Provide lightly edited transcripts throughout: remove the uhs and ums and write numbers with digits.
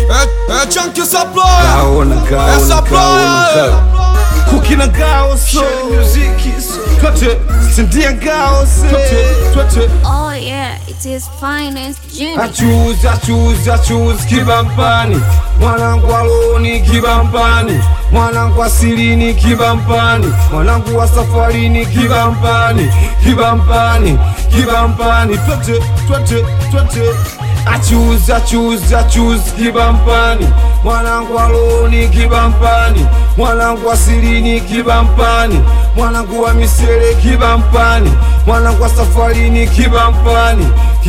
Chunky Supply. Cooking a gao so music Twete, sindia gao Twete. Oh yeah, it is finest Jimmy. Achoose kibampani. Mwanangu aloni kibampani. Mwanangu asilini kibampani. Mwanangu wa safarini kibampani. Twete. Achoose kibampani. Mwanangu aloni kibampani. Mwanangu asilini kibampani. Mwanangu wa misele kibampani. Mwanangu wa safarini kibampani.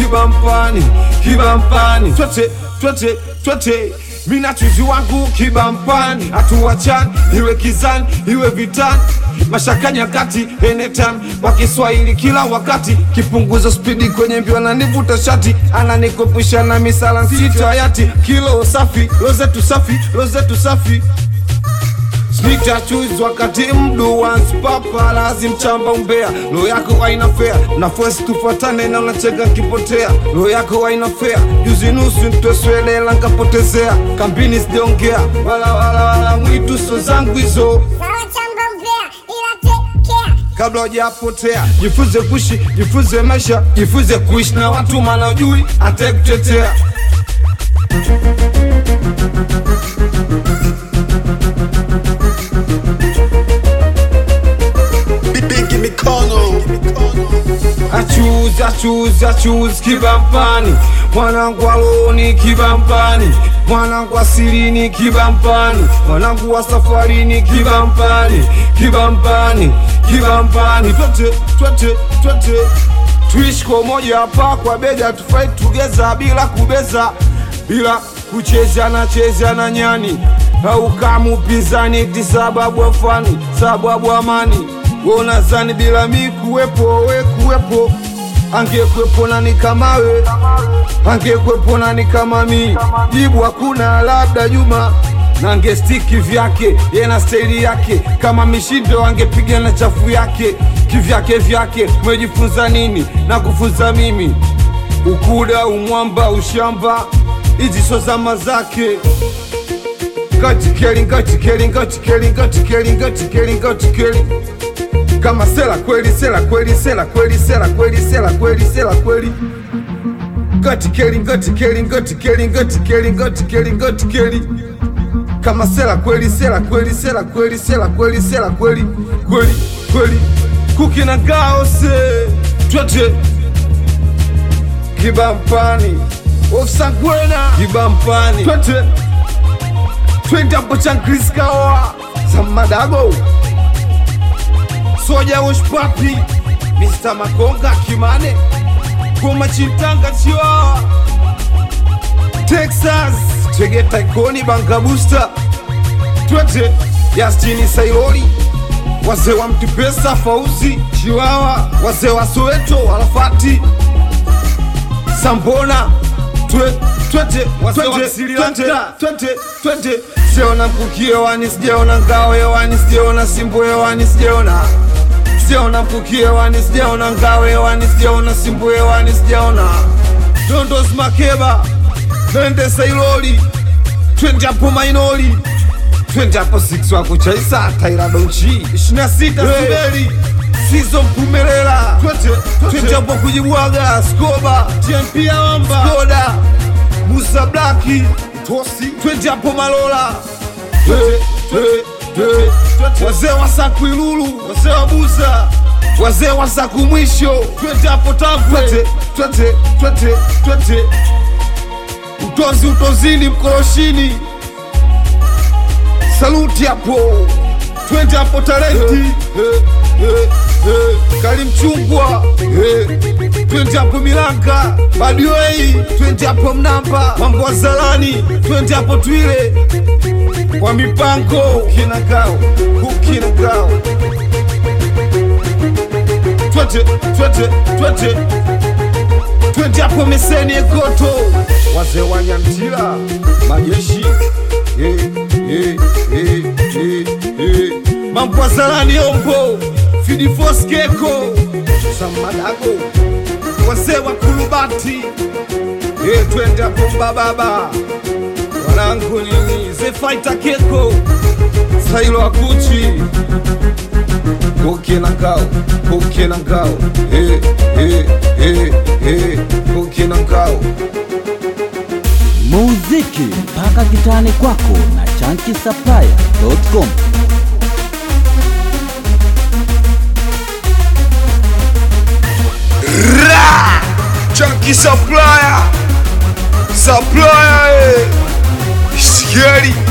Twete. Mina chuzi wangu kibampani. Atuwachani, iwe kizani, iwe vitani. Mashaka nyakati, anytime. Kwa Kiswahili kila wakati. Kipunguza speedi kwenye mbio ananivuta shati. Ananikopusha na misala nsito hayati. Kilo safi, rozetu safi. Sneaker choose wakati mdu once papa lazim chamba umbea. Lo yako haina fair. Na force tufuatane na unacheka kipotea. Lo yako haina fair. Juzi nusu ntoswele lankapotezea. Kambini sijaongea. Wala mwitu so zangu hizo. Kabla hujapotea, jifunze kuishi, jifunze maisha, jifunze kuishi na watu maana hujui atakutetea. Achoose kibampani. Mwanangu aloni kibampani. Mwanangu asilini kibampani. Mwanangu wa safarini kibampani. Twete. Tuishi kwa moja hapa kwa bega, tufight together bila kubeza. Bila kucheza na nyani. Au kama upinzani eti sababu afani, sababu amani. Wona zani bila mi kuwepo. Angekuwepo nani kama we, angekuwepo nani kama mi. Jibu hakuna labda Juma. Na angestiki vyake, yena staili yake. Kama mishindo angepiga na chafu yake. Kivyake, mwejifunza nini na kufunza mimi. Ukuda, umwamba, ushamba, hizi so zama zake. Ngatikeli. Kama sela kweli. Ngatikeli. Kama sela kweli. Cooking a gao se. Twete. Kibampani. Ofsangwena. Kibampani. Twende hapo Chris Kawa. Samadago. Soja Wash Papi. Mr. Makonga Kimane. Goma Chintanga Chiwawa. Texas. Tegeta Ikoni Banga Booster. Twete. Yastini Sailoli. Wazee wa Mtipesa Fauzi Chiwawa. Wazee wa Soweto Alafati Sambona. Twete. Siona mkuki hewani, sijaona ngao hewani, sijaona simbo hewani, sijaona mkuki hewani, sijaona ngao hewani, sijaona simbo hewani, sijaona Dondos Makeba. Twende Sailoli. Twende hapo Mainoli. Twende hapo 6 wako Chaisa Taira Donchi 26 Subeli Sizo Mpumelela. Twende hapo kujibwaga Skoba TMP Awamba Skoda Musa Blacki Tosi. Twende hapo Malola. Wazee wa Sakuilulu, wazee wa Buza, wazee wa Sakumwisho. Twende hapo Tagwe. Twete. Utozini Mkoroshini. Saluti hapo. Twende hapo Talenti. Kalimchungwa. Twende hapo Milanga Badiwei. Twende hapo Mnamba Mambo wa Zalani. Twende hapo Twile kwa mipango. Kinagao. Twende hapo Meseni Ekoto. Wazee wa Nyantila majeshi. Mambo wa Zalani Ombo. Fidi Force Keko Samadago. Wazee wa Kulubati. Twende hapo Mbababa. Wana wanangu nini The Fighter Keko Sailo Akuchi Buki na ngao Buki na ngao Muziki mpaka kitani kwako na ChunkySupplier.com. Chunky Supplier, Supplier, scary.